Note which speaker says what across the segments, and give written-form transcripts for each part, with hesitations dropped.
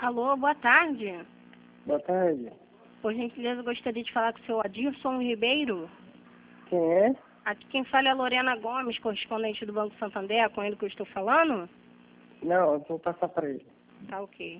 Speaker 1: Alô, boa tarde.
Speaker 2: Boa tarde.
Speaker 1: Por gentileza, gostaria de falar com o seu Adilson Ribeiro.
Speaker 2: Quem é?
Speaker 1: Aqui quem fala é a Lorena Gomes, correspondente do Banco Santander, é com ele que eu estou falando?
Speaker 2: Não, eu vou passar para ele.
Speaker 1: Tá ok.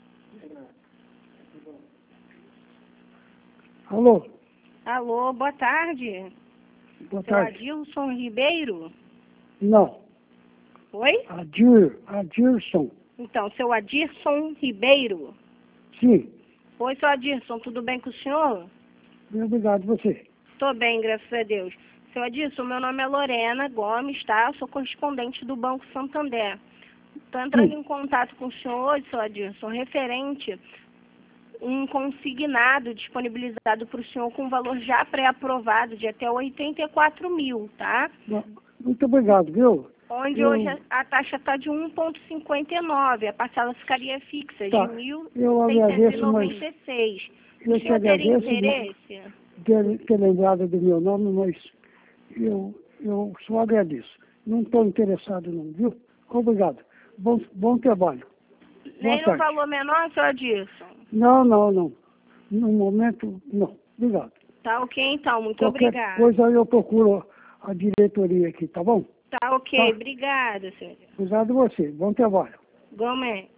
Speaker 2: Alô?
Speaker 1: Alô, boa tarde.
Speaker 2: Boa
Speaker 1: Seu
Speaker 2: tarde.
Speaker 1: Adilson Ribeiro?
Speaker 2: Não,
Speaker 1: Oi?
Speaker 2: Adilson.
Speaker 1: Então, seu Adirson Ribeiro?
Speaker 2: Sim,
Speaker 1: Oi, seu Adirson, tudo bem com o senhor?
Speaker 2: bem obrigado você.
Speaker 1: Tô bem, graças a Deus. Seu Adilson, meu nome é Lorena Gomes, tá? Eu sou correspondente do Banco Santander. Estou entrando em contato com o senhor hoje, seu Adilson, referente um consignado disponibilizado para o senhor com valor já pré-aprovado de até 84 mil, tá?
Speaker 2: Muito obrigado, viu?
Speaker 1: Onde hoje a taxa está de 1,59, a parcela ficaria fixa
Speaker 2: Tá,
Speaker 1: de
Speaker 2: eu agradeço, mas
Speaker 1: 1.696.
Speaker 2: eu
Speaker 1: O
Speaker 2: te
Speaker 1: senhor teria
Speaker 2: agradeço
Speaker 1: interesse?
Speaker 2: ter lembrado do meu nome, mas eu só agradeço. Não estou interessado não, viu? Obrigado. Bom trabalho.
Speaker 1: Nem
Speaker 2: Boa
Speaker 1: no
Speaker 2: tarde.
Speaker 1: valor menor, senhor Adilson?
Speaker 2: Não. No momento, não. Obrigado.
Speaker 1: Tá ok, então. Muito
Speaker 2: Qualquer
Speaker 1: obrigada.
Speaker 2: coisa eu procuro a diretoria aqui, tá bom?
Speaker 1: Tá ok.
Speaker 2: Tá.
Speaker 1: Obrigada, senhor.
Speaker 2: Obrigado a você. Bom trabalho.
Speaker 1: Igualmente.